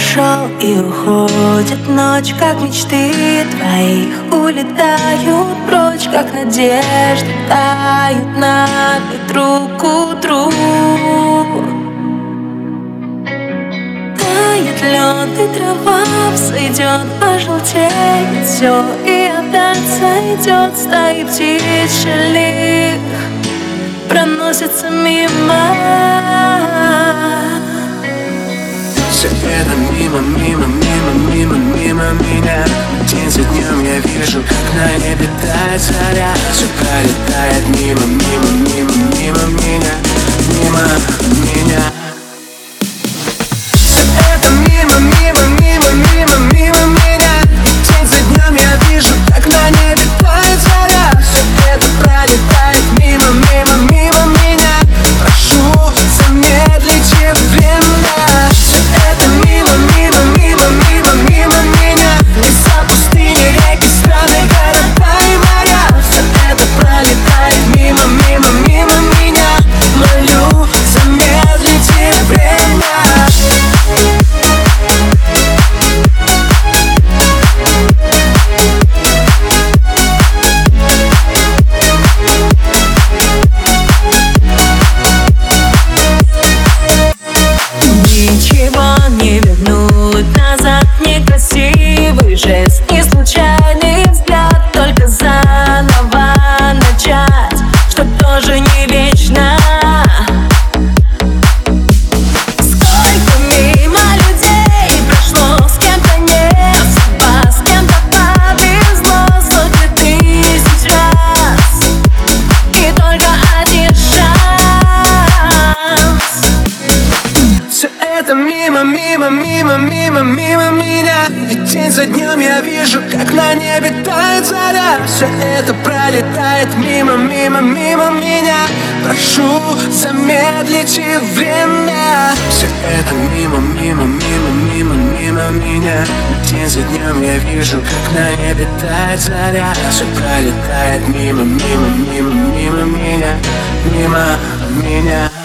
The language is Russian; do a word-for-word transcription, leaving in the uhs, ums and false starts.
ушел и уходит ночь, как мечты твоих улетают прочь, как надежды тают на ветру к утру. Тает лед и трава взойдет, пожелтеет все, и опять сойдет. Стаи птиц шалих проносятся мимо. Все это мимо, мимо, мимо, мимо, мимо меня. День за днем я вижу, как на небе тает заря. Все пролетает мимо, мимо, мимо, мимо меня, мимо меня. Все это мимо, мимо, мимо, мимо, мимо меня. День за днем я вижу, как на небе тает заря. Все это пролетает мимо, мимо, мимо меня. Прошу, замедлите время. Не вернуть назад некрасивый жест и случайный взгляд, только заново начать, что тоже не вечно. Сколько мимо людей прошло, с кем-то не судьба, с кем-то повезло сотни тысяч раз, и только один шанс. Все это мимо, мимо, мимо, мимо, мимо меня. И день за днем я вижу, как на небе тает заря. Все это пролетает мимо, мимо, мимо меня. Прошу, замедлите время. Все это мимо, мимо, мимо, мимо, мимо меня. И день за днем я вижу, как на небе тает заря. Все пролетает мимо, мимо, мимо, мимо меня, мимо меня.